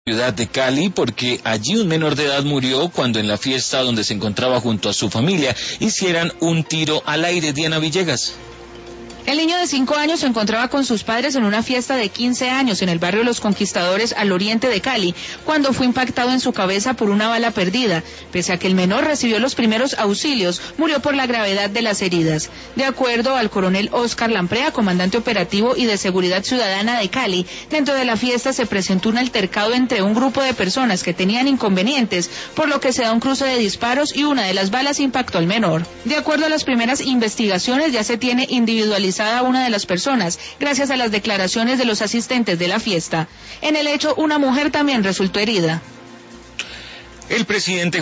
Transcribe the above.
Ciudad de Cali, porque allí un menor de edad murió cuando en la fiesta donde se encontraba junto a su familia hicieran un tiro al aire. Diana Villegas. El niño de 5 años se encontraba con sus padres en una fiesta de 15 años en el barrio Los Conquistadores al oriente de Cali, cuando fue impactado en su cabeza por una bala perdida. Pese a que el menor recibió los primeros auxilios, murió por la gravedad de las heridas. De acuerdo al coronel Oscar Lamprea, comandante operativo y de seguridad ciudadana de Cali, dentro de la fiesta se presentó un altercado entre un grupo de personas que tenían inconvenientes, por lo que se da un cruce de disparos y una de las balas impactó al menor. De acuerdo a las primeras investigaciones, ya se tiene individualizada a una de las personas, gracias a las declaraciones de los asistentes de la fiesta. En el hecho, una mujer también resultó herida. El presidente